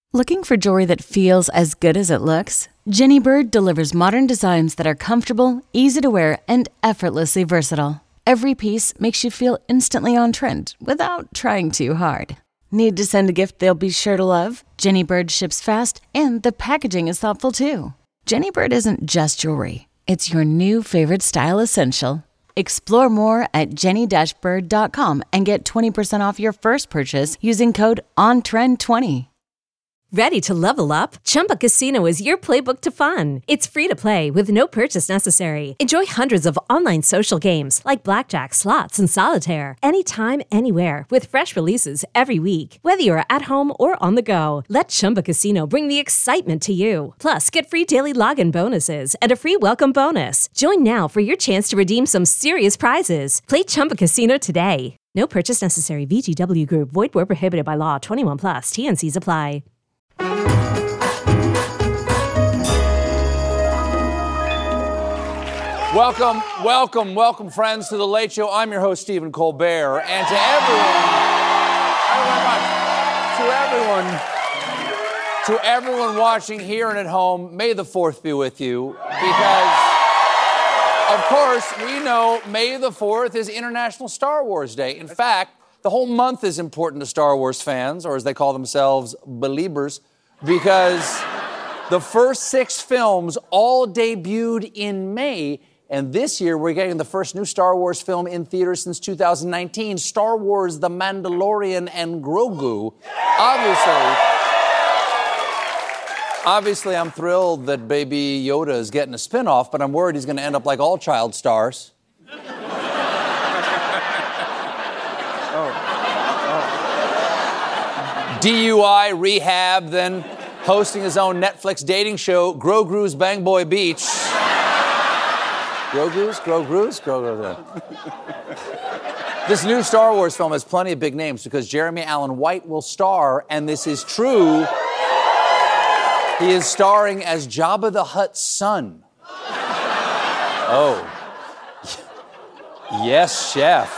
Looking for jewelry that feels as good as it looks? Jenny Bird delivers modern designs that are comfortable, easy to wear, and effortlessly versatile. Every piece makes you feel instantly on trend without trying too hard. Need to send a gift they'll be sure to love? Jenny Bird ships fast, and the packaging is thoughtful too. Jenny Bird isn't just jewelry. It's your new favorite style essential. Explore more at jenny-bird.com and get 20% off your first purchase using code ONTREND20. Ready to level up? Chumba Casino is your playbook to fun. It's free to play with no purchase necessary. Enjoy hundreds of online social games like blackjack, slots, and solitaire. Anytime, anywhere with fresh releases every week. Whether you're at home or on the go, let Chumba Casino bring the excitement to you. Plus, get free daily login bonuses and a free welcome bonus. Join now for your chance to redeem some serious prizes. Play Chumba Casino today. No purchase necessary. VGW Group. Void where prohibited by law. 21 plus. TNCs apply. Welcome, friends, to The Late Show. I'm your host, Stephen Colbert. And to everyone watching here and at home, may the 4th be with you. Because, of course, we know May the 4th is International Star Wars Day. In fact, the whole month is important to Star Wars fans, or as they call themselves, beliebers, because the first 6 films all debuted in May, and this year we're getting the first new Star Wars film in theaters since 2019, Star Wars The Mandalorian and Grogu. Obviously, I'm thrilled that Baby Yoda is getting a spin-off, but I'm worried he's going to end up like all child stars. DUI, rehab, then hosting his own Netflix dating show, Grogu's Bang Boy Beach. Grogu's? This new Star Wars film has plenty of big names because Jeremy Allen White will star, and this is true. He is starring as Jabba the Hutt's son. Oh. Yes, chef.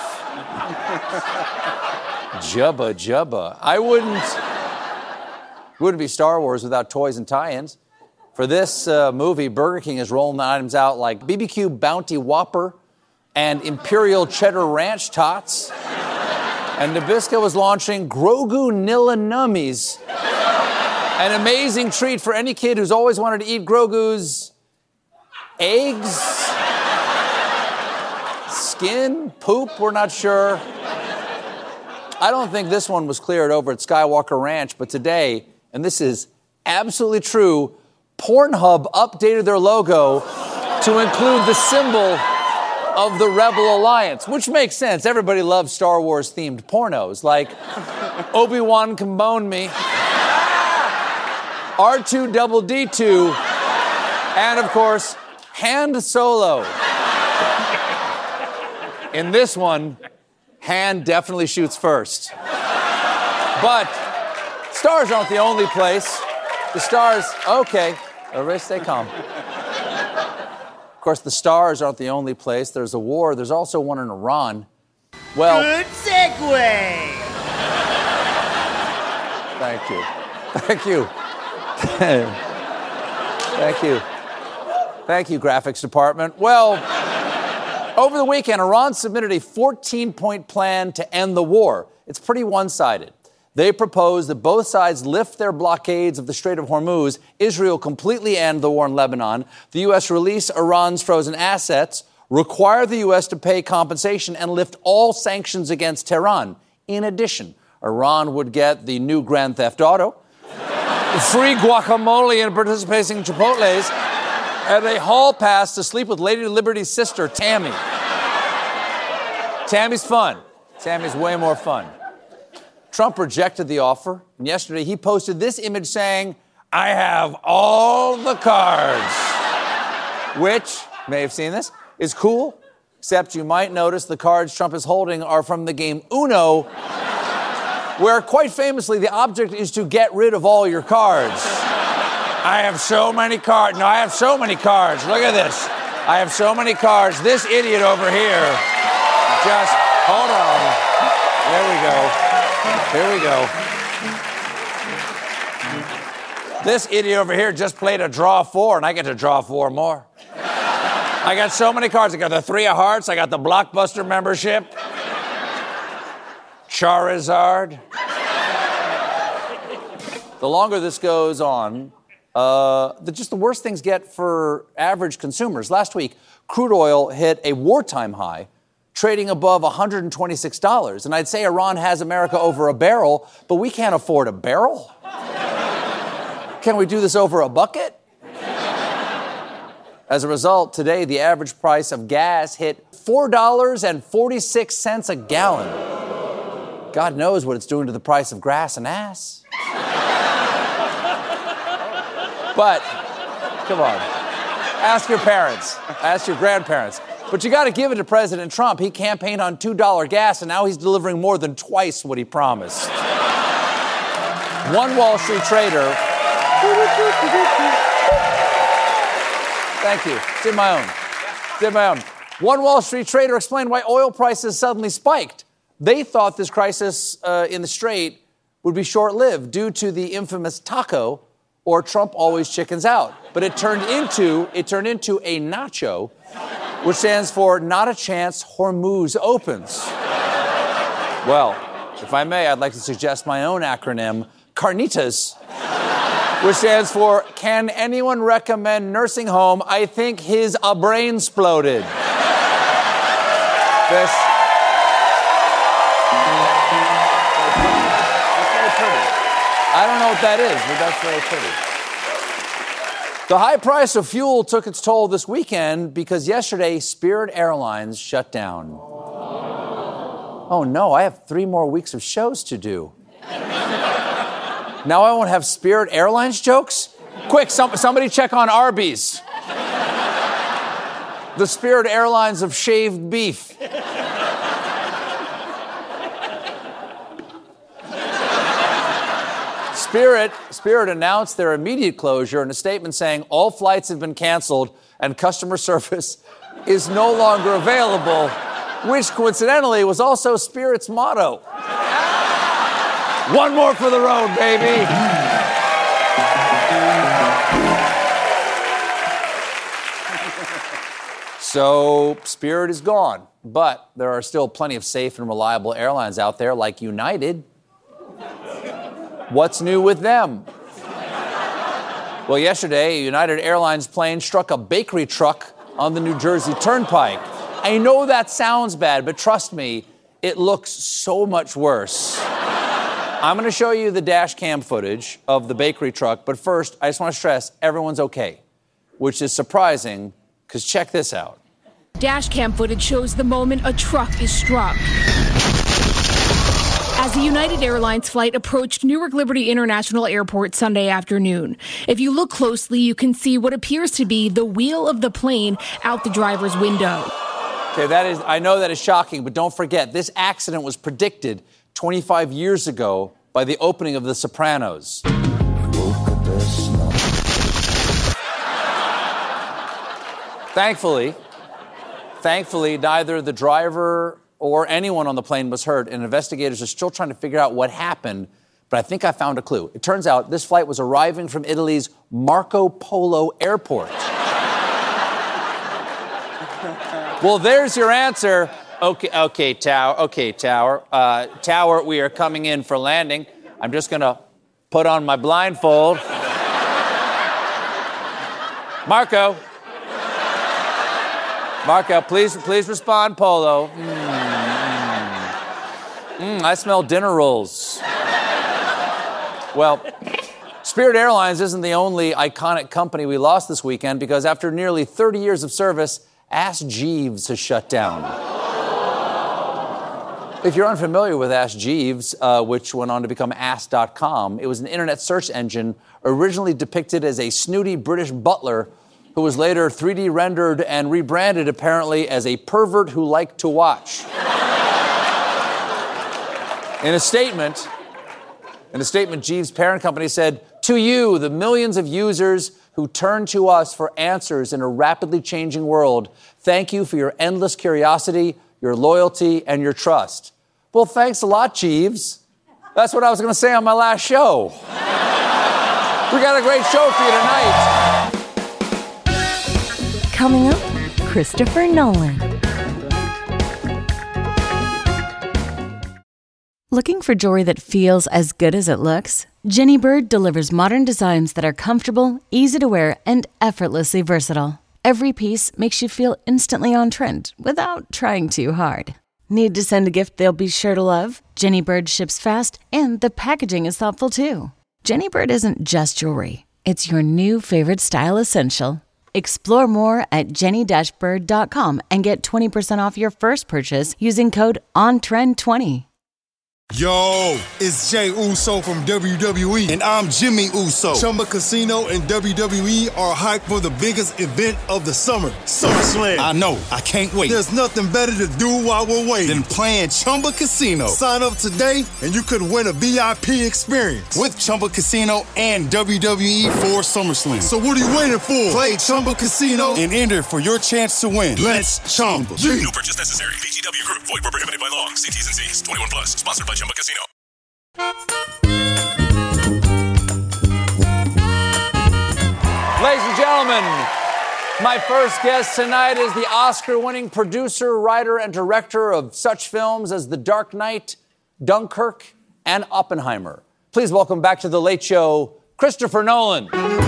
Jubba. I wouldn't be Star Wars without toys and tie-ins. For this movie, Burger King is rolling the items out like BBQ Bounty Whopper and Imperial Cheddar Ranch Tots. And Nabisco is launching Grogu Nilla Nummies, an amazing treat for any kid who's always wanted to eat Grogu's eggs, skin, poop, we're not sure. I don't think this one was cleared over at Skywalker Ranch, but today, and this is absolutely true, Pornhub updated their logo to include the symbol of the Rebel Alliance, which makes sense. Everybody loves Star Wars-themed pornos, like Obi-Wan Can Bone Me, R2-D2, and, of course, Han Solo. In this one, Han definitely shoots first. But stars aren't the only place. The stars, okay, everybody stay calm. Of course, the stars aren't the only place. There's a war. There's also one in Iran. Well, good segue. Thank you. Thank you, graphics department. Well, over the weekend, Iran submitted a 14-point plan to end the war. It's pretty one-sided. They propose that both sides lift their blockades of the Strait of Hormuz, Israel completely end the war in Lebanon, the U.S. release Iran's frozen assets, require the U.S. to pay compensation, and lift all sanctions against Tehran. In addition, Iran would get the new Grand Theft Auto, free guacamole and participating Chipotles, and a hall pass to sleep with Lady Liberty's sister, Tammy. Tammy's fun. Tammy's way more fun. Trump rejected the offer, and yesterday he posted this image saying, "I have all the cards," which, you may have seen this, is cool, except you might notice the cards Trump is holding are from the game Uno, where quite famously the object is to get rid of all your cards. I have so many cards. No, I have so many cards. Look at this. I have so many cards. This idiot over here. Just hold on. There we go. Here we go. This idiot over here just played a draw 4, and I get to draw 4 more. I got so many cards. I got the 3 of Hearts. I got the Blockbuster membership. Charizard. The longer this goes on, just the worse things get for average consumers. Last week, crude oil hit a wartime high, trading above $126. And I'd say Iran has America over a barrel, but we can't afford a barrel. Can we do this over a bucket? As a result, today, the average price of gas hit $4.46 a gallon. God knows what it's doing to the price of grass and ass. But, come on, ask your parents, ask your grandparents. But you got to give it to President Trump. He campaigned on $2 gas, and now he's delivering more than twice what he promised. One Wall Street trader... Thank you. Did my own. One Wall Street trader explained why oil prices suddenly spiked. They thought this crisis in the Strait would be short-lived due to the infamous taco, or Trump always chickens out. But it turned into a nacho, which stands for Not a Chance Hormuz Opens. Well, if I may, I'd like to suggest my own acronym, Carnitas, which stands for Can Anyone Recommend Nursing Home? I think his brain exploded. That's very pretty. I don't know what that is, but that's very pretty. The high price of fuel took its toll this weekend because yesterday Spirit Airlines shut down. Oh no, I have 3 more weeks of shows to do. Now I won't have Spirit Airlines jokes? Quick, somebody check on Arby's. The Spirit Airlines of shaved beef. Spirit announced their immediate closure in a statement saying all flights have been canceled and customer service is no longer available, which coincidentally was also Spirit's motto. One more for the road, baby. So, Spirit is gone, but there are still plenty of safe and reliable airlines out there like United. What's new with them? Well, yesterday, a United Airlines plane struck a bakery truck on the New Jersey Turnpike. I know that sounds bad, but trust me, it looks so much worse. I'm going to show you the dash cam footage of the bakery truck, but first, I just want to stress everyone's okay, which is surprising, because check this out. Dash cam footage shows the moment a truck is struck. As the United Airlines flight approached Newark Liberty International Airport Sunday afternoon. If you look closely, you can see what appears to be the wheel of the plane out the driver's window. Okay, I know that is shocking, but don't forget, this accident was predicted 25 years ago by the opening of The Sopranos. Thankfully, neither the driver or anyone on the plane was hurt, and investigators are still trying to figure out what happened, but I think I found a clue. It turns out this flight was arriving from Italy's Marco Polo Airport. Well, there's your answer. Okay, Tower. Tower, we are coming in for landing. I'm just going to put on my blindfold. Marco, please respond, Polo. I smell dinner rolls. Well, Spirit Airlines isn't the only iconic company we lost this weekend because after nearly 30 years of service, Ask Jeeves has shut down. If you're unfamiliar with Ask Jeeves, which went on to become Ask.com, it was an internet search engine originally depicted as a snooty British butler who was later 3D rendered and rebranded apparently as a pervert who liked to watch. In a statement, Jeeves' parent company said, "To you, the millions of users who turn to us for answers in a rapidly changing world, thank you for your endless curiosity, your loyalty, and your trust." Well, thanks a lot, Jeeves. That's what I was going to say on my last show. We got a great show for you tonight. Coming up, Christopher Nolan. Looking for jewelry that feels as good as it looks? Jenny Bird delivers modern designs that are comfortable, easy to wear, and effortlessly versatile. Every piece makes you feel instantly on trend without trying too hard. Need to send a gift they'll be sure to love? Jenny Bird ships fast, and the packaging is thoughtful too. Jenny Bird isn't just jewelry. It's your new favorite style essential. Explore more at jenny-bird.com and get 20% off your first purchase using code ONTREND20. Yo, it's Jay Uso from WWE. And I'm Jimmy Uso. Chumba Casino and WWE are hyped for the biggest event of the summer, SummerSlam. I know. I can't wait. There's nothing better to do while we're waiting Than playing Chumba Casino. Sign up today and you could win a VIP experience With Chumba Casino and WWE for SummerSlam. So what are you waiting for? Play Chumba Casino and enter for your chance to win. Let's Chumba. No purchase necessary. VGW Group. Void where prohibited by law. See T's and C's. 21 plus. Sponsored by Chumba Casino. Ladies and gentlemen, my first guest tonight is the Oscar-winning producer, writer, and director of such films as The Dark Knight, Dunkirk, and Oppenheimer. Please welcome back to The Late Show, Christopher Nolan.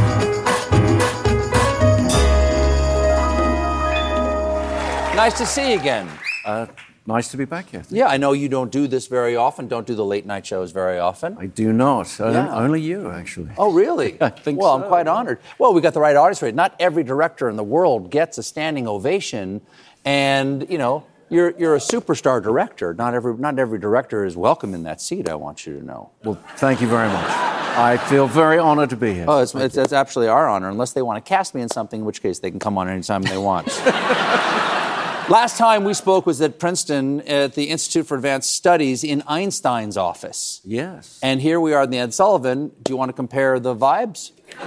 Nice to see you again. Nice to be back here. Yeah, I know you don't do this very often, don't do the late night shows very often. I do not. Yeah. Only you, actually. Oh, really? I think well, so. I'm quite honored. Well, we got the right audience for it. Not every director in the world gets a standing ovation, and, you know, you're a superstar director. Not every director is welcome in that seat, I want you to know. Well, thank you very much. I feel very honored to be here. Oh, it's absolutely our honor, unless they want to cast me in something, in which case they can come on anytime they want. Last time we spoke was at Princeton at the Institute for Advanced Studies in Einstein's office. Yes. And here we are in the Ed Sullivan. Do you want to compare the vibes?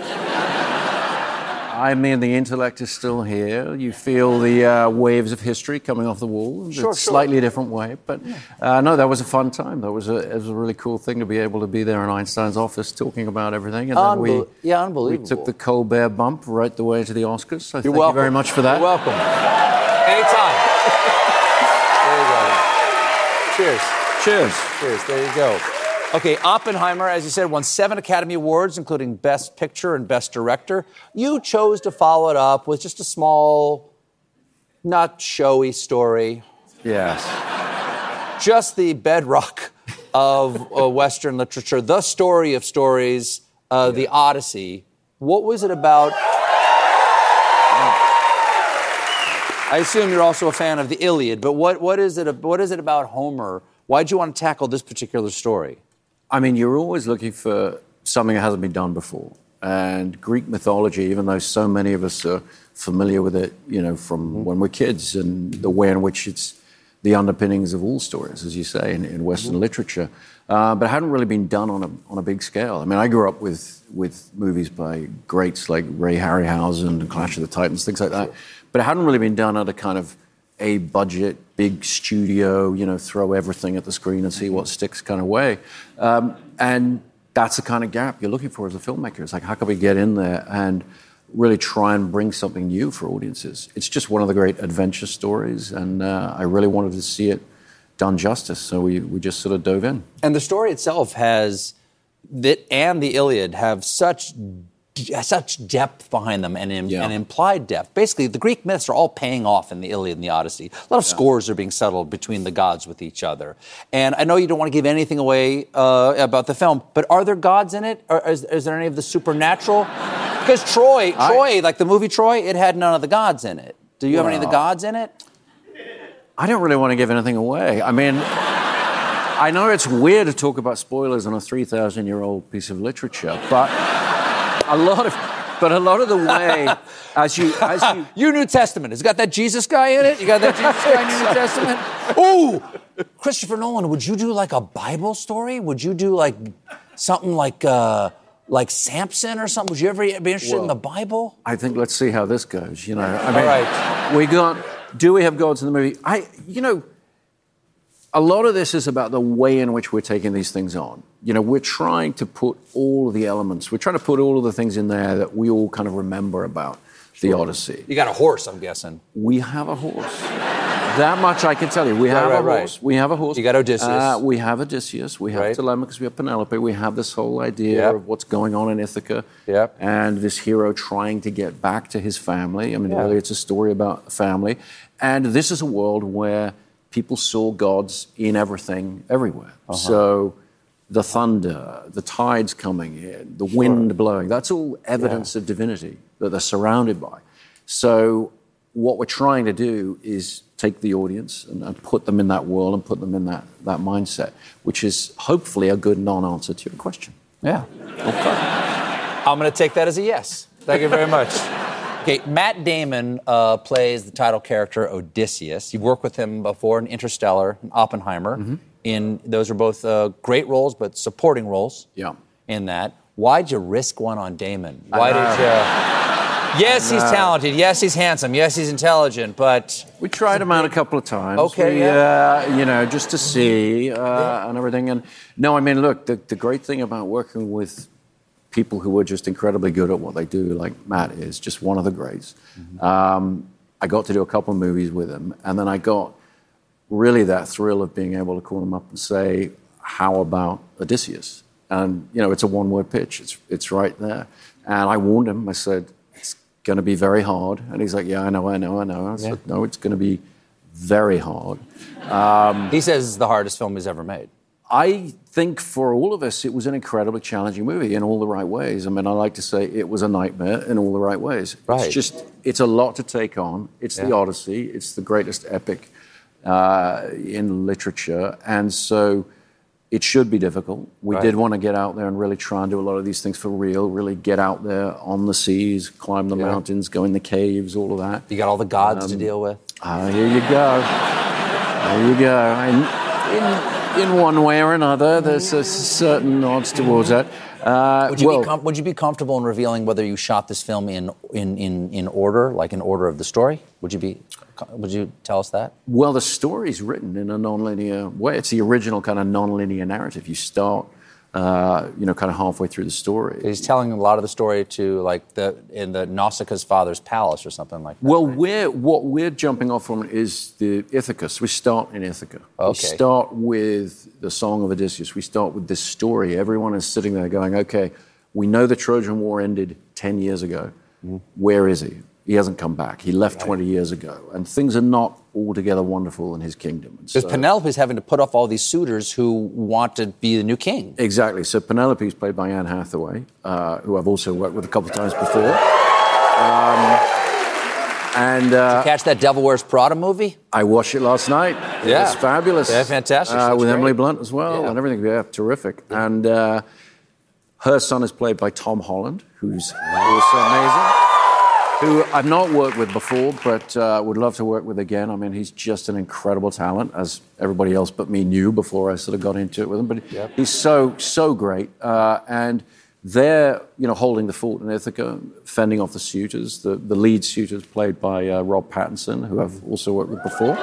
I mean, the intellect is still here. You feel the waves of history coming off the wall. Sure. Slightly different way. But no, that was a fun time. It was a really cool thing to be able to be there in Einstein's office talking about everything. And then unbelievable. We took the Colbert bump right the way to the Oscars. So You're thank welcome. you very much for that. You're welcome. Anytime. There you go. Cheers. Cheers. Cheers. There you go. Okay, Oppenheimer, as you said, won 7 Academy Awards, including Best Picture and Best Director. You chose to follow it up with just a small, not showy story. Yes. Just the bedrock of Western literature, the story of stories, the Odyssey. What was it about? I assume you're also a fan of the Iliad, but what is it about Homer? Why'd you want to tackle this particular story? I mean, you're always looking for something that hasn't been done before. And Greek mythology, even though so many of us are familiar with it, you know, from when we're kids, and the way in which it's the underpinnings of all stories, as you say, in Western literature, but it hadn't really been done on a big scale. I mean, I grew up with movies by greats like Ray Harryhausen and Clash of the Titans, things like that, but it hadn't really been done at a kind of a budget, big studio, you know, throw everything at the screen and see what sticks kind of way. And that's the kind of gap you're looking for as a filmmaker. It's like, how can we get in there and really try and bring something new for audiences? It's just one of the great adventure stories, and I really wanted to see it done justice, so we just sort of dove in. And the story itself and the Iliad have such depth behind them and implied depth. Basically, the Greek myths are all paying off in the Iliad and the Odyssey. A lot of scores are being settled between the gods with each other. And I know you don't want to give anything away about the film, but are there gods in it? Or is there any of the supernatural? Because Troy, like the movie Troy, it had none of the gods in it. Do you have any of the gods in it? I don't really want to give anything away. I mean, I know it's weird to talk about spoilers on a 3,000-year-old piece of literature, but a lot of the way as you your New Testament, it's got that Jesus guy in it. You got that Jesus guy in your New Testament. Ooh, Christopher Nolan, would you do like a Bible story? Would you do like something like Samson or something? Would you ever be interested in the Bible? I think let's see how this goes. You know, I mean, all right. Do we have gods in the movie? a lot of this is about the way in which we're taking these things on. You know, we're trying to put all of the elements, we're trying to put all of the things in there that we all kind of remember about the Odyssey. You got a horse, I'm guessing. We have a horse. That much I can tell you. We have a horse. We have a horse. You got Odysseus. We have Odysseus. We have Telemachus. We have Penelope. We have this whole idea of what's going on in Ithaca. And this hero trying to get back to his family. I mean, really, it's a story about a family. And this is a world where people saw gods in everything, everywhere. So the thunder, the tides coming in, the wind blowing, that's all evidence of divinity that they're surrounded by. So what we're trying to do is take the audience and put them in that world and put them in that mindset, which is hopefully a good non-answer to your question. Yeah. Okay. I'm going to take that as a yes. Thank you very much. Okay, Matt Damon plays the title character Odysseus. You've worked with him before in Interstellar and Oppenheimer. Those are both great roles, but supporting roles in that. Why'd you risk one on Damon? Why did you... Yes, he's talented. Yes, he's handsome. Yes, he's intelligent, but... We tried him out a couple of times. Okay, you know, just to see and everything. And no, I mean, look, the great thing about working with people who are just incredibly good at what they do, like Matt is, just one of the greats. I got to do a couple of movies with him, and then I got really that thrill of being able to call him up and say, how about Odysseus? And, you know, it's a one-word pitch. It's right there. And I warned him. I said, going to be very hard. And he's like, yeah, I know. I said, no, it's going to be very hard. He says it's the hardest film he's ever made. I think for all of us, it was an incredibly challenging movie in all the right ways. I mean, I like to say it was a nightmare in all the right ways. Right. It's a lot to take on. It's the Odyssey. It's the greatest epic in literature. And so it should be difficult. We did want to get out there and really try and do a lot of these things for real, really get out there on the seas, climb the mountains, go in the caves, all of that. You got all the gods to deal with? Here you go. There you go. And in one way or another, there's a certain odds towards that. Would you be comfortable in revealing whether you shot this film in order, like in order of the story? Would you tell us that? Well, the story's written in a non-linear way. It's the original kind of non-linear narrative. You start, kind of halfway through the story. He's telling a lot of the story to in the Nausicaa's father's palace or something like that. Well, what we're jumping off from is the Ithaca. So we start in Ithaca. Okay. We start with the Song of Odysseus. We start with this story. Everyone is sitting there going, okay, we know the Trojan War ended 10 years ago. Where is he? He hasn't come back. He left 20 years ago. And things are not altogether wonderful in his kingdom. Because Penelope's having to put off all these suitors who want to be the new king. Exactly. So Penelope's played by Anne Hathaway, who I've also worked with a couple of times before. Did you catch that Devil Wears Prada movie? I watched it last night. Yeah. It was fabulous. Yeah, fantastic. With Emily Blunt as well and everything. Yeah, terrific. Yeah. And her son is played by Tom Holland, who's also amazing. Who I've not worked with before, but would love to work with again. I mean, he's just an incredible talent, as everybody else but me knew before I sort of got into it with him. But he's so great. And they're, holding the fort in Ithaca, fending off the suitors. The lead suitor is played by Rob Pattinson, who I've also worked with before.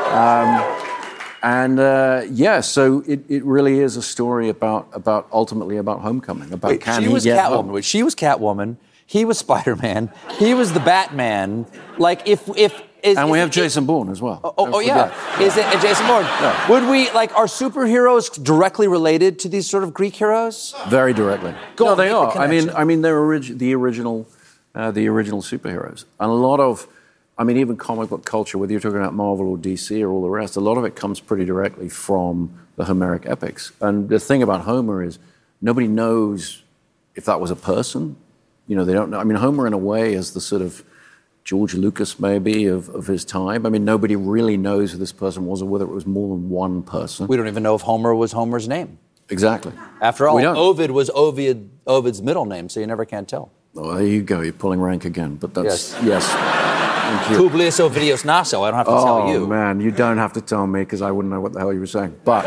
So it really is a story about ultimately about homecoming. About she was Catwoman. She was Catwoman. He was Spider-Man. He was the Batman. And we have Jason Bourne as well. Is it Jason Bourne? No. Would we are superheroes directly related to these sort of Greek heroes? Very directly. They are. I mean, they're the original superheroes. And a lot of, even comic book culture, whether you're talking about Marvel or DC or all the rest, a lot of it comes pretty directly from the Homeric epics. And the thing about Homer is nobody knows if that was a person. They don't know. Homer, in a way, is the sort of George Lucas, maybe, of his time. Nobody really knows who this person was or whether it was more than one person. We don't even know if Homer was Homer's name. Exactly. After all, Ovid was Ovid's middle name, so you never can tell. Oh, there you go. You're pulling rank again. But that's... Yes. Thank you. Publius Ovidius Naso. I don't have to tell you. Oh, man. You don't have to tell me, because I wouldn't know what the hell you were saying. But...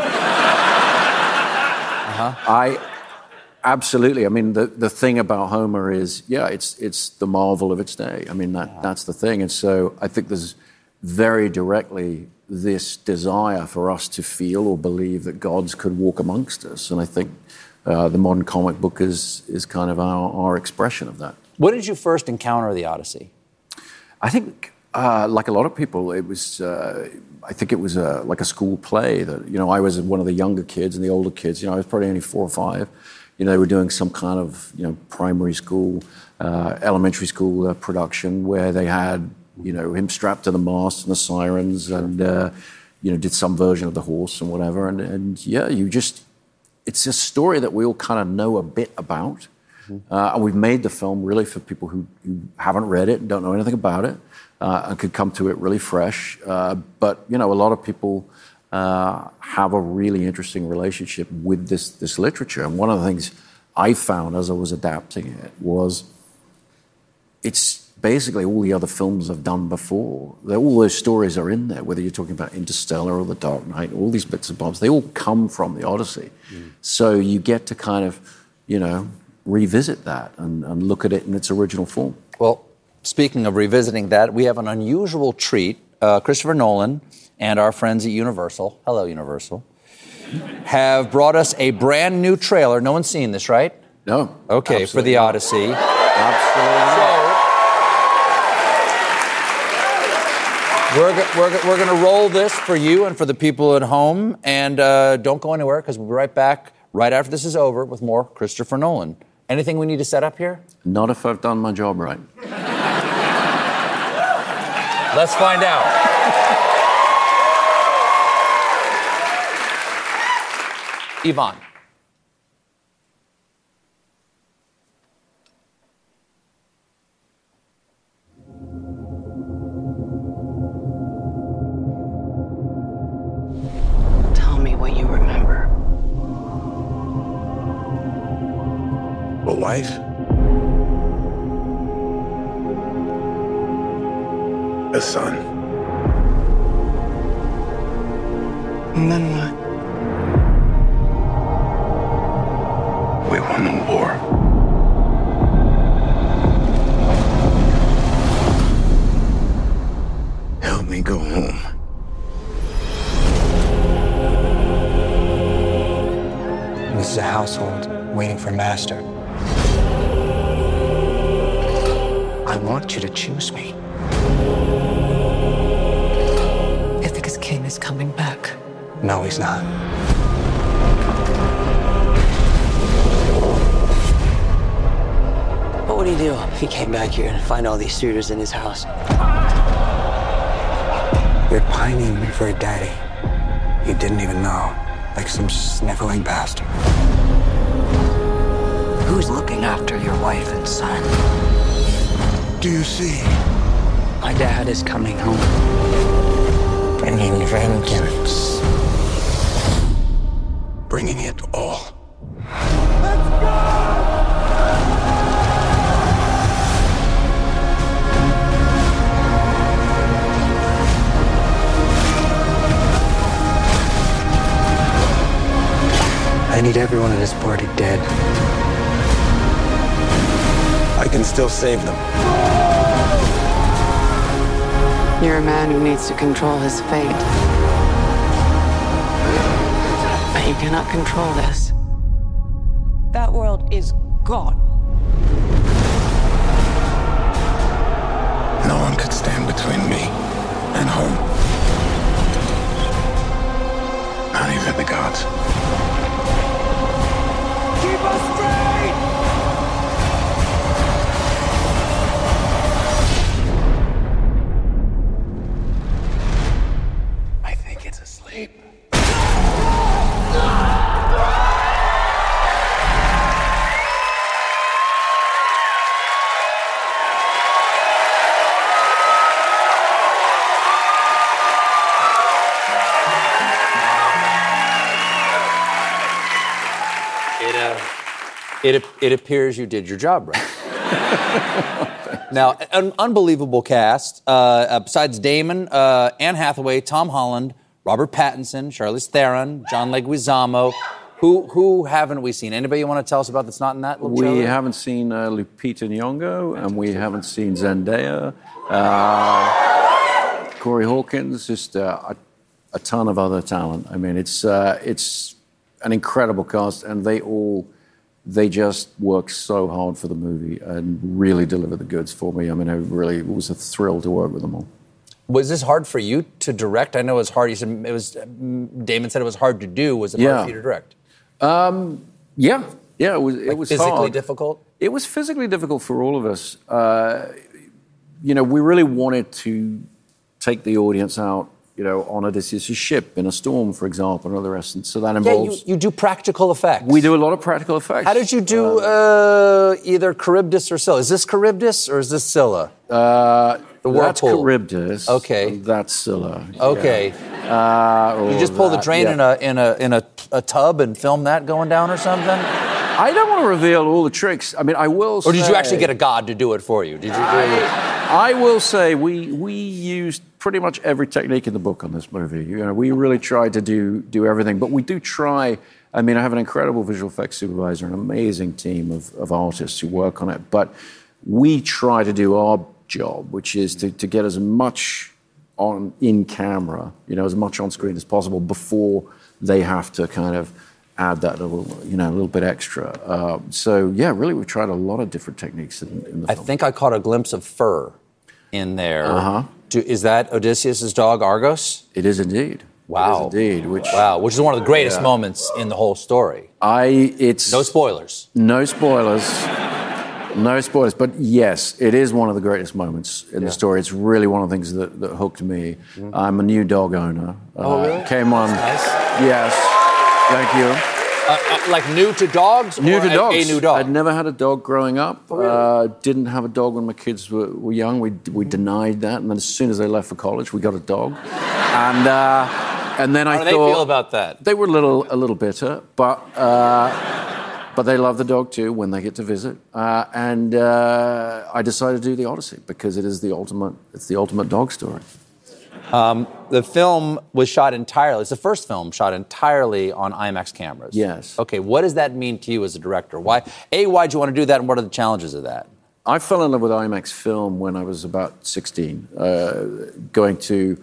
Absolutely. The thing about Homer is, it's the marvel of its day. That's the thing. And so I think there's very directly this desire for us to feel or believe that gods could walk amongst us. And I think the modern comic book is kind of our expression of that. When did you first encounter the Odyssey? I think, like a lot of people, it was. I think it was like a school play that, I was one of the younger kids and the older kids. I was probably only 4 or 5. They were doing some kind of, primary school, elementary school production where they had, him strapped to the mast and the sirens and, did some version of the horse and whatever. And it's a story that we all kind of know a bit about. And we've made the film really for people who haven't read it and don't know anything about it. And could come to it really fresh. But, a lot of people have a really interesting relationship with this literature. And one of the things I found as I was adapting it was it's basically all the other films I've done before. All those stories are in there, whether you're talking about Interstellar or The Dark Knight, all these bits and bobs, they all come from the Odyssey. So you get to kind of, revisit that and look at it in its original form. Well, speaking of revisiting that, we have an unusual treat. Christopher Nolan and our friends at Universal, hello Universal, have brought us a brand new trailer. No one's seen this, right? No. Okay, for the Odyssey. Absolutely. So, we're going to roll this for you and for the people at home. And don't go anywhere because we'll be right back right after this is over with more Christopher Nolan. Anything we need to set up here? Not if I've done my job right. Let's find out. Yvonne. Tell me what you remember. A wife? A son. And then what? We won the war. Help me go home. This is a household waiting for master. I want you to choose me. Ithaca's king is coming back. No, he's not. What would he do if he came back here and find all these suitors in his house? You're pining for a daddy you didn't even know, like some sniveling bastard. Who's looking after your wife and son? Do you see? My dad is coming home. Bringing vengeance. Bringing it all. I need everyone in this party dead. I can still save them. You're a man who needs to control his fate. But you cannot control this. That world is gone. No one could stand between me and home. Not even the gods. Keep us straight! I think it's asleep. It appears you did your job right. Now, an unbelievable cast. Besides Damon, Anne Hathaway, Tom Holland, Robert Pattinson, Charlize Theron, John Leguizamo. Who haven't we seen? Anybody you want to tell us about that's not in that little trailer? We haven't seen Lupita Nyong'o, and we haven't seen Zendaya. Corey Hawkins. Just a ton of other talent. I mean, it's an incredible cast, and they just worked so hard for the movie and really delivered the goods for me. I mean, it was a thrill to work with them all. Was this hard for you to direct? I know it was hard. You said Damon said it was hard to do. Was it hard for you to direct? Yeah, it was physically hard. difficult? It was physically difficult for all of us. We really wanted to take the audience out, on Odysseus' ship in a storm, for example, and all the rest. And so that involves... Yeah, you do practical effects. We do a lot of practical effects. How did you do either Charybdis or Scylla? Is this Charybdis or is this Scylla? The whirlpool. That's Charybdis. Okay. That's Scylla. Okay. Yeah. You just pull the drain in a tub and film that going down or something? I don't want to reveal all the tricks. I mean, I will say... Or did you actually get a god to do it for you? Did you? I will say we used pretty much every technique in the book on this movie. We really tried to do everything, but we do try. I mean, I have an incredible visual effects supervisor, an amazing team of artists who work on it, but we try to do our job, which is to get as much in camera, as much on screen as possible before they have to kind of add that a little bit extra. So yeah, really, we tried a lot of different techniques in the film. I think I caught a glimpse of fur in there. Uh-huh. Is that Odysseus' dog, Argos? It is indeed. Wow. It is indeed. Which is one of the greatest moments in the whole story. No spoilers. No spoilers. No spoilers. But yes, it is one of the greatest moments in the story. It's really one of the things that hooked me. Mm-hmm. I'm a new dog owner. Really? Came on. That's nice. Yes. Thank you. Like new to dogs? New to dogs. A new dog? I'd never had a dog growing up. Oh, really? Didn't have a dog when my kids were young. We denied that. And then as soon as they left for college, we got a dog. And then I thought... How do they feel about that? They were a little bitter, but they love the dog too when they get to visit. And I decided to do the Odyssey because it's the ultimate dog story. The film was shot entirely. It's the first film shot entirely on IMAX cameras. Yes. Okay, what does that mean to you as a director? Why'd you want to do that, and what are the challenges of that? I fell in love with IMAX film when I was about 16, going to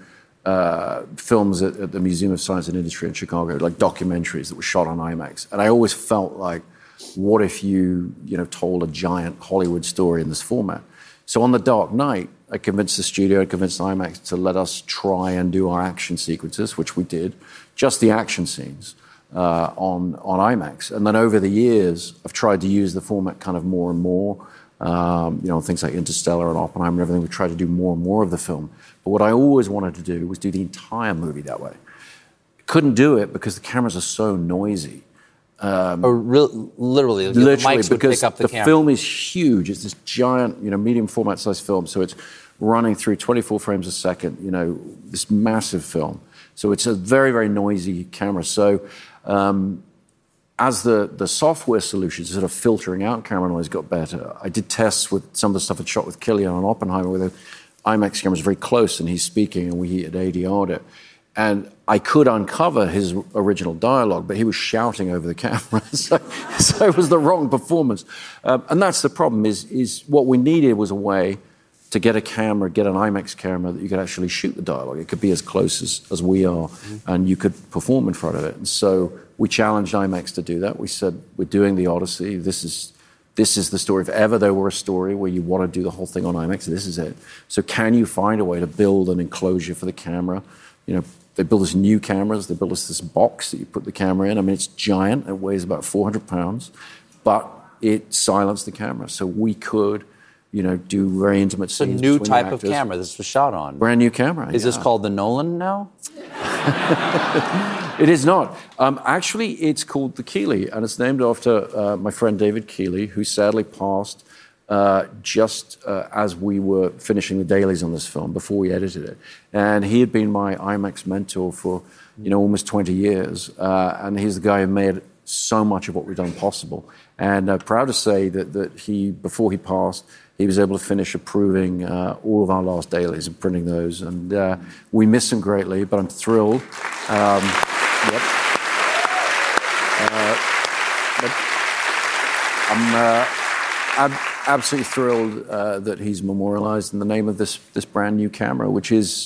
films at the Museum of Science and Industry in Chicago, like documentaries that were shot on IMAX. And I always felt like, what if you told a giant Hollywood story in this format? So on The Dark Knight, I convinced the studio, I convinced IMAX to let us try and do our action sequences, which we did, just the action scenes on IMAX. And then over the years, I've tried to use the format kind of more and more. Things like Interstellar and Oppenheimer and everything, we tried to do more and more of the film. But what I always wanted to do was do the entire movie that way. Couldn't do it because the cameras are so noisy. Literally, the mics would pick up the camera. Film is huge. It's this giant, medium format size film. So it's running through 24 frames a second, this massive film. So it's a very, very noisy camera. So as the software solutions sort of filtering out camera noise got better, I did tests with some of the stuff I'd shot with Cillian on Oppenheimer, where the IMAX camera's very close and he's speaking and we had ADR'd it. And I could uncover his original dialogue, but he was shouting over the camera, so it was the wrong performance. And that's the problem, is what we needed was a way to get an IMAX camera that you could actually shoot the dialogue. It could be as close as we are, and you could perform in front of it. And so we challenged IMAX to do that. We said, we're doing the Odyssey. This is the story. If ever there were a story where you want to do the whole thing on IMAX, this is it. So can you find a way to build an enclosure for the camera? They build us new cameras. They build us this box that you put the camera in. I mean, it's giant. It weighs about 400 pounds, but it silenced the camera. So we could, do very intimate scenes. It's a new type of camera this was shot on. Brand new camera. Is this called the Nolan now? It is not. Actually, it's called the Keeley, and it's named after my friend David Keeley, who sadly passed just as we were finishing the dailies on this film, before we edited it. And he had been my IMAX mentor for, almost 20 years. And he's the guy who made so much of what we've done possible. And proud to say that he, before he passed, he was able to finish approving all of our last dailies and printing those. And we miss him greatly, but I'm thrilled. Yep. But Absolutely thrilled that he's memorialized in the name of this brand new camera, which is,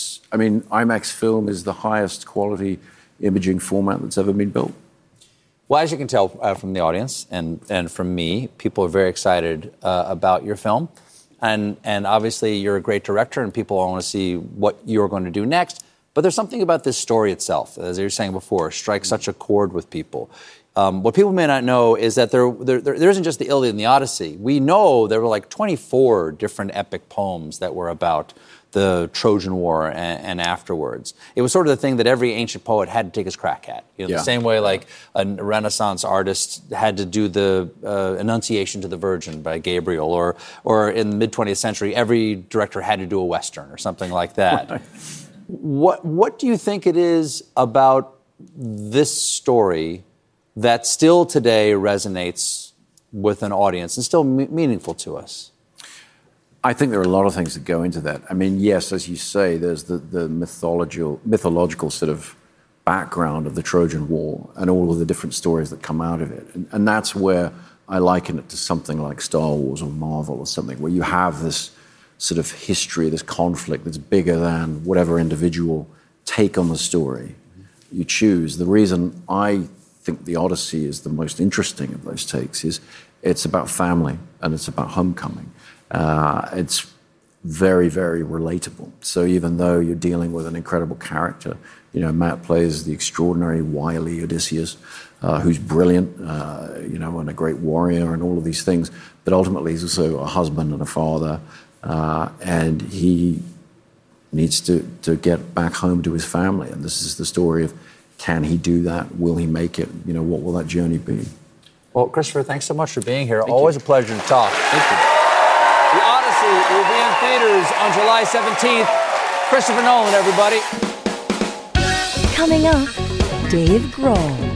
IMAX film is the highest quality imaging format that's ever been built. Well, as you can tell from the audience and from me, people are very excited about your film. And obviously you're a great director and people want to see what you're going to do next. But there's something about this story itself, as you were saying before, strikes such a chord with people. What people may not know is that there isn't just the Iliad and the Odyssey. We know there were like 24 different epic poems that were about the Trojan War and afterwards. It was sort of the thing that every ancient poet had to take his crack at. The same way like a Renaissance artist had to do the Annunciation to the Virgin by Gabriel, or in the mid-20th century, every director had to do a Western or something like that. Right. What do you think it is about this story that still today resonates with an audience and still meaningful to us? I think there are a lot of things that go into that. I mean, yes, as you say, there's the mythological sort of background of the Trojan War and all of the different stories that come out of it. And that's where I liken it to something like Star Wars or Marvel or something, where you have this sort of history, this conflict that's bigger than whatever individual take on the story you choose. The reason I think the Odyssey is the most interesting of those takes is it's about family and it's about homecoming. It's very, very relatable. So even though you're dealing with an incredible character, Matt plays the extraordinary, wily Odysseus, who's brilliant, and a great warrior and all of these things, but ultimately he's also a husband and a father, and he needs to get back home to his family. And this is the story of, can he do that? Will he make it? What will that journey be? Well, Christopher, thanks so much for being here. Always a pleasure to talk. Thank you. The Odyssey will be in theaters on July 17th. Christopher Nolan, everybody. Coming up, Dave Grohl.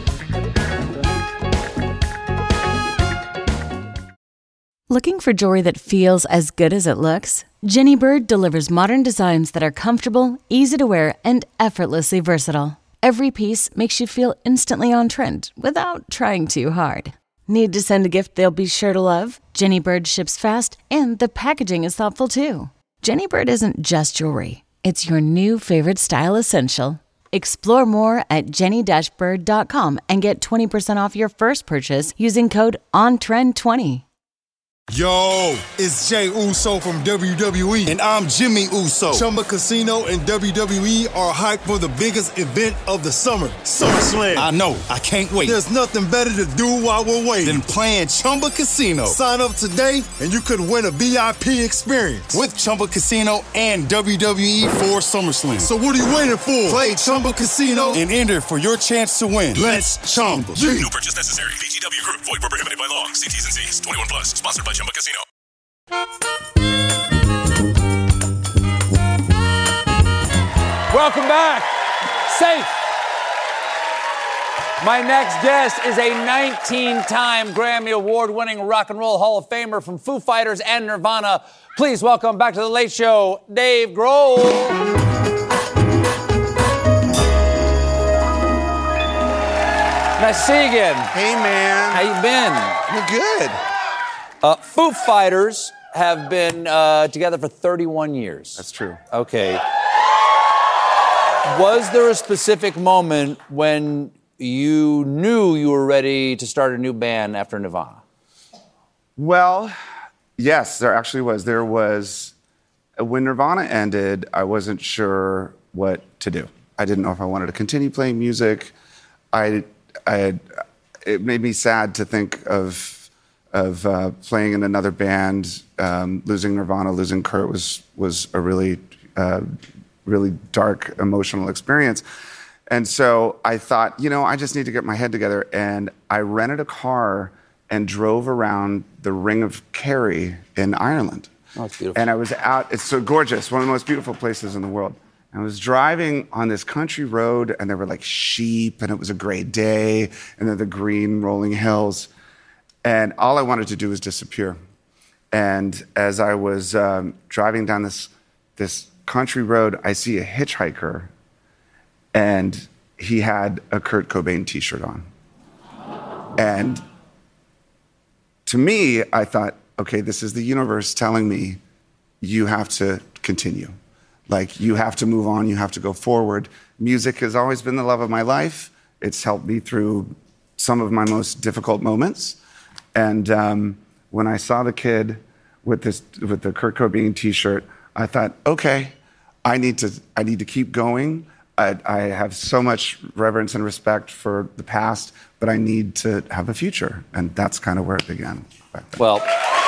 Looking for jewelry that feels as good as it looks? Jenny Bird delivers modern designs that are comfortable, easy to wear, and effortlessly versatile. Every piece makes you feel instantly on trend without trying too hard. Need to send a gift they'll be sure to love? Jenny Bird ships fast, and the packaging is thoughtful too. Jenny Bird isn't just jewelry. It's your new favorite style essential. Explore more at jenny-bird.com and get 20% off your first purchase using code ONTREND20. Yo, it's Jey Uso from WWE. And I'm Jimmy Uso. Chumba Casino and WWE are hyped for the biggest event of the summer, SummerSlam. I know, I can't wait. There's nothing better to do while we're waiting than playing Chumba Casino. Sign up today and you could win a VIP experience with Chumba Casino and WWE for SummerSlam. So what are you waiting for? Play Chumba Casino and enter for your chance to win. Let's Chumba. No purchase necessary. VGW Group. Void where prohibited by law. See T's and C's. 21 plus. Sponsored by Chumba Casino. Welcome back. Safe. My next guest is a 19-time Grammy Award-winning Rock and Roll Hall of Famer from Foo Fighters and Nirvana. Please welcome back to The Late Show, Dave Grohl. Nice to see you again. Hey, man. How you been? I'm good. Foo Fighters have been together for 31 years. That's true. Okay. Was there a specific moment when you knew you were ready to start a new band after Nirvana? Well, yes, there actually was. There was, when Nirvana ended, I wasn't sure what to do. I didn't know if I wanted to continue playing music. It made me sad to think of playing in another band. Losing Nirvana, losing Kurt was a really dark emotional experience. And so I thought, I just need to get my head together. And I rented a car and drove around the Ring of Kerry in Ireland. Oh, it's beautiful. And I was out, it's so gorgeous, one of the most beautiful places in the world. I was driving on this country road, and there were like sheep, and it was a great day, and then the green rolling hills. And all I wanted to do was disappear. And as I was driving down this country road, I see a hitchhiker, and he had a Kurt Cobain t-shirt on. And to me, I thought, okay, this is the universe telling me you have to continue. Like, you have to move on, you have to go forward. Music has always been the love of my life. It's helped me through some of my most difficult moments. And when I saw the kid with the Kurt Cobain t-shirt, I thought, okay, I need to keep going. I have so much reverence and respect for the past, but I need to have a future. And that's kind of where it began. Well,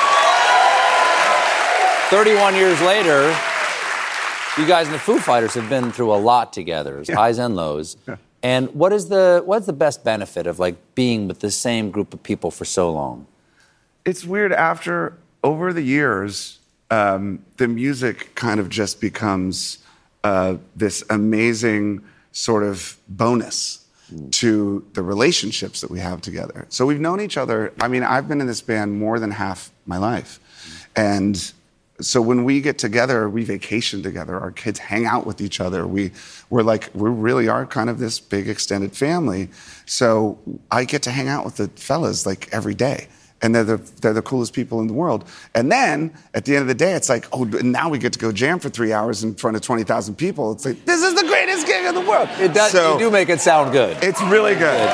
31 years later, you guys and the Foo Fighters have been through a lot together, highs and lows. Yeah. And what's the best benefit of like being with the same group of people for so long? It's weird. Over the years, the music kind of just becomes this amazing sort of bonus to the relationships that we have together. So we've known each other. I mean, I've been in this band more than half my life. And so when we get together, we vacation together. Our kids hang out with each other. We really are kind of this big extended family. So I get to hang out with the fellas like every day. And they're the coolest people in the world. And then at the end of the day, it's like, oh, now we get to go jam for 3 hours in front of 20,000 people. It's like, this is the greatest gig in the world. It does. So, you do make it sound good. It's really good.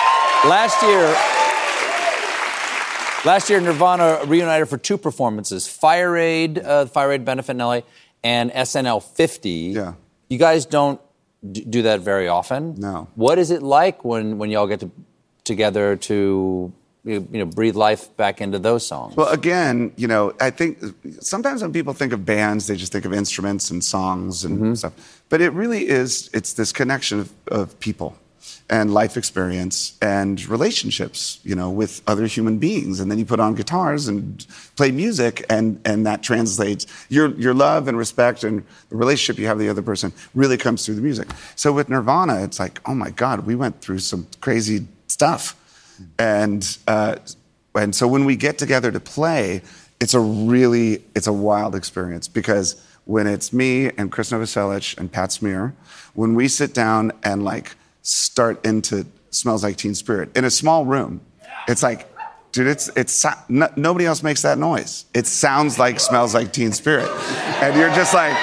Last year, Nirvana reunited for 2 performances: Fire Aid benefit in LA, and SNL 50. Yeah. You guys don't do that very often. No. What is it like when y'all get together to breathe life back into those songs? Well, again, I think sometimes when people think of bands, they just think of instruments and songs and stuff. But it really is, it's this connection of people and life experience and relationships, with other human beings. And then you put on guitars and play music, and that translates. Your love and respect and the relationship you have with the other person really comes through the music. So with Nirvana, it's like, oh my God, we went through some crazy stuff. And so when we get together to play, it's a wild experience, because when it's me and Chris Novoselic and Pat Smear, when we sit down and like start into Smells Like Teen Spirit in a small room, it's like, dude, nobody else makes that noise. It sounds like Smells Like Teen Spirit. And you're just like,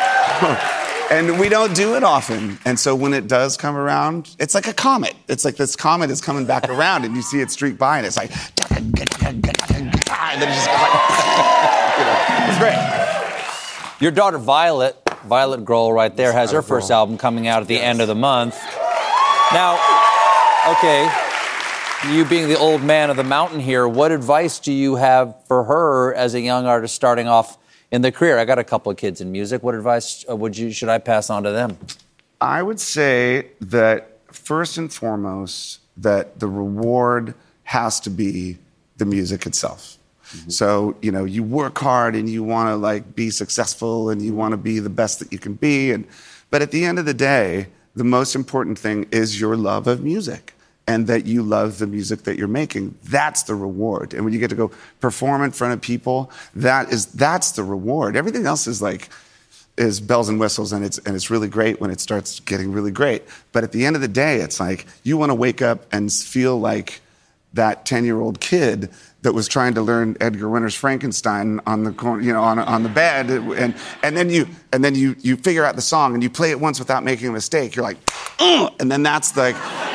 and we don't do it often. And so when it does come around, it's like a comet. It's like this comet is coming back around, and you see it streak by, and it's like, and then it just goes like, it's great. Your daughter Violet Grohl right there, has her first album coming out at the end of the month. Now, okay, you being the old man of the mountain here, what advice do you have for her as a young artist starting off in the career? I got a couple of kids in music. What advice should I pass on to them? I would say that first and foremost, that the reward has to be the music itself. Mm-hmm. So, you work hard and you want to like be successful and you want to be the best that you can be. But at the end of the day, the most important thing is your love of music, and that you love the music that you're making. That's the reward. And when you get to go perform in front of people, that's the reward. Everything else is bells and whistles, and it's really great when it starts getting really great. But at the end of the day, it's like you want to wake up and feel like that 10-year-old kid that was trying to learn Edgar Winter's Frankenstein on the corner, on the bed, and then you figure out the song and you play it once without making a mistake. You're like, and then that's the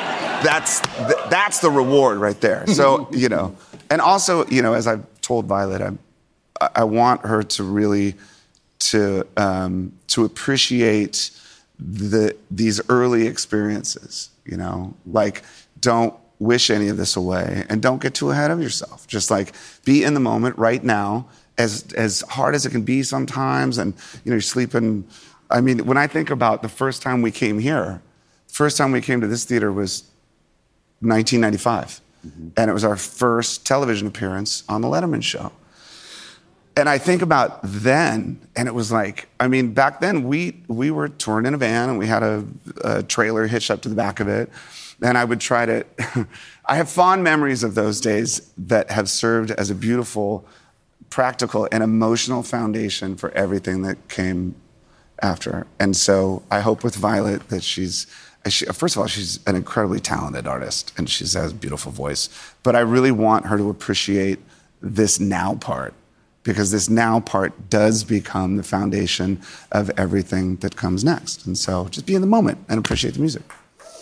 reward right there. So, and also, as I've told Violet, I want her to really to appreciate these early experiences, like don't wish any of this away and don't get too ahead of yourself. Just like be in the moment right now, as hard as it can be sometimes. And, you're sleeping. I mean, when I think about the first time we came here, first time we came to this theater was 1995. Mm-hmm. And it was our first television appearance on the Letterman show. And I think about then, and it was like, back then we were touring in a van and we had a trailer hitched up to the back of it. And I would try to, I have fond memories of those days that have served as a beautiful, practical, and emotional foundation for everything that came after. And so I hope with Violet that first of all, she's an incredibly talented artist and she has a beautiful voice. But I really want her to appreciate this now part, because this now part does become the foundation of everything that comes next. And so just be in the moment and appreciate the music.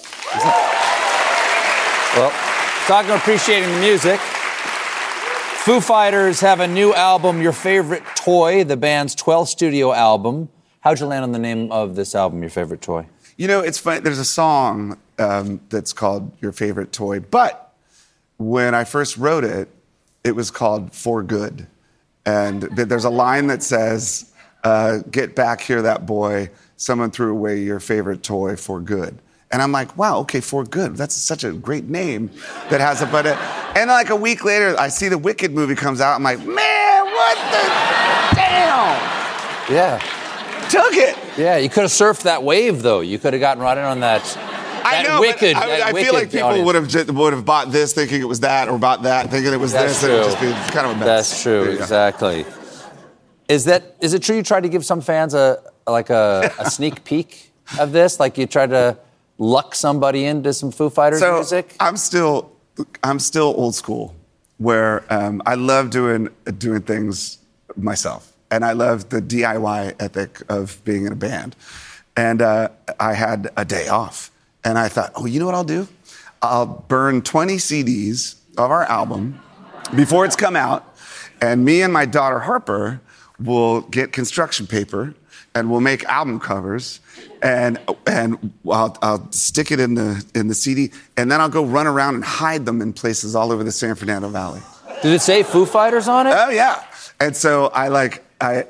Well, talking about appreciating the music, Foo Fighters have a new album, Your Favorite Toy, the band's 12th studio album. How'd you land on the name of this album, Your Favorite Toy? You know, it's funny. There's a song that's called Your Favorite Toy, but when I first wrote it, it was called For Good. And there's a line that says, get back here, that boy. Someone threw away your favorite toy for good. And I'm like, wow, okay, For Good. That's such a great name that has a but. And like a week later, I see the Wicked movie comes out. I'm like, man, what the damn? Yeah. Took it. Yeah, you could have surfed that wave, though. You could have gotten right in on that. I know, Wicked, but I feel like people would have bought this thinking it was that, or bought that thinking it was this. True. And it would just be kind of a mess. That's true, exactly. Is it true you tried to give some fans a sneak peek of this? Like you tried to luck somebody into some Foo Fighters music? I'm still old school, where I love doing things myself, and I love the DIY ethic of being in a band. And I had a day off, and I thought, oh, you know what I'll do? I'll burn 20 CDs of our album before it's come out, and me and my daughter Harper will get construction paper, and we'll make album covers, and I'll stick it in the CD, and then I'll go run around and hide them in places all over the San Fernando Valley. Did it say Foo Fighters on it? Oh yeah. And so I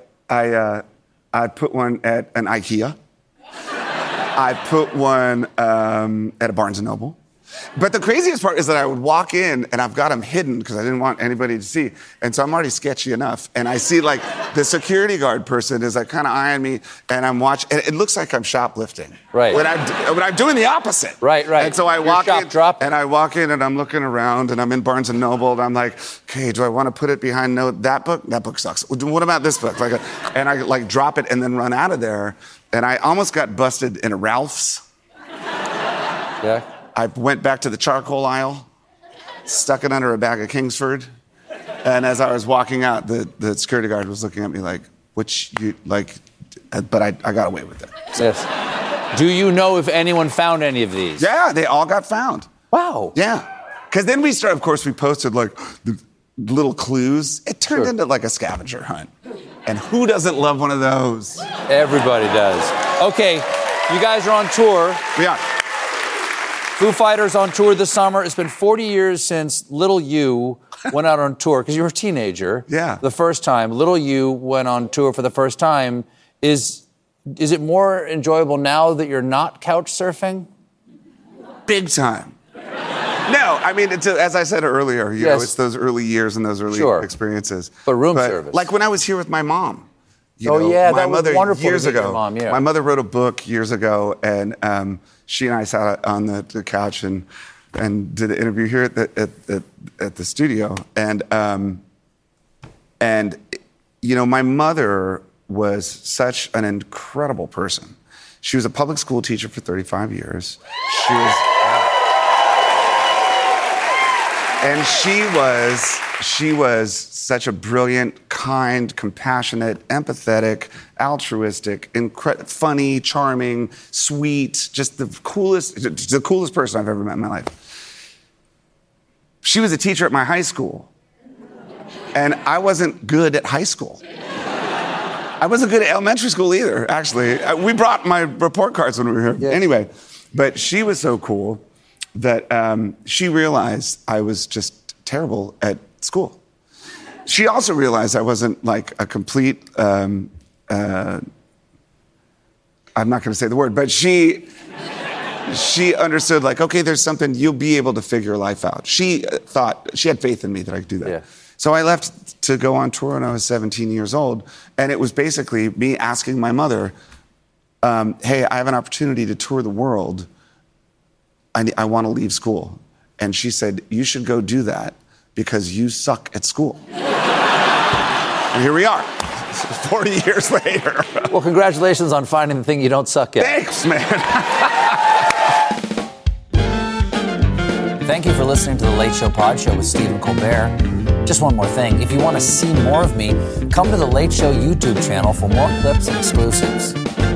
put one at an IKEA. I put one at a Barnes & Noble. But the craziest part is that I would walk in, and I've got them hidden because I didn't want anybody to see. And so I'm already sketchy enough. And I see, like, the security guard person is, like, kind of eyeing me, and I'm watching. And it looks like I'm shoplifting. Right. When I'm doing the opposite. Right. And so I walk in, and I'm looking around, and I'm in Barnes & Noble, and I'm like, okay, do I want to put it behind that book? That book sucks. What about this book? And I, drop it and then run out of there. And I almost got busted in a Ralph's. Yeah. I went back to the charcoal aisle, stuck it under a bag of Kingsford, and as I was walking out, the security guard was looking at me like, but I got away with it. Yes. Do you know if anyone found any of these? Yeah, they all got found. Wow. Yeah. Because then we posted like the little clues. It turned into like a scavenger hunt. And who doesn't love one of those? Everybody does. Okay, you guys are on tour. We are. Foo Fighters on tour this summer. It's been 40 years since Little You went out on tour, because you were a teenager. Yeah. The first time. Little You went on tour for the first time. Is it more enjoyable now that you're not couch surfing? Big time. No, I mean, as I said earlier, you know, it's those early years and those early experiences. But room service. Like when I was here with my mom. My mother, wonderful years to meet ago. Your mom, yeah. My mother wrote a book years ago, and she and I sat on the couch and did an interview here at the studio. And you know, my mother was such an incredible person. She was a public school teacher for 35 years. She was such a brilliant, kind, compassionate, empathetic, altruistic, funny, charming, sweet, just the coolest person I've ever met in my life. She was a teacher at my high school, and I wasn't good at high school. I wasn't good at elementary school either, actually. We brought my report cards when we were here. Yes. Anyway, but she was so cool that she realized I was just terrible at school. She also realized I wasn't like a complete, I'm not going to say the word, but she understood, like, okay, there's something, you'll be able to figure life out. She thought, she had faith in me that I could do that. Yeah. So I left to go on tour when I was 17 years old, and it was basically me asking my mother, hey, I have an opportunity to tour the world. I want to leave school. And she said, you should go do that because you suck at school. And here we are, 40 years later. Well, congratulations on finding the thing you don't suck at. Thanks, man. Thank you for listening to The Late Show Pod Show with Stephen Colbert. Just one more thing. If you want to see more of me, come to The Late Show YouTube channel for more clips and exclusives.